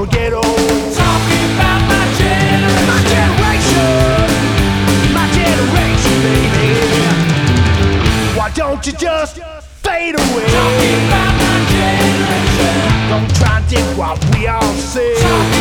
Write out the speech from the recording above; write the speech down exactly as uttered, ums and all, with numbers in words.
get old. Talking about my generation. My generation, my generation, baby. Why don't you just fade away? Talking about my generation. Don't try and dig what we all say. Talking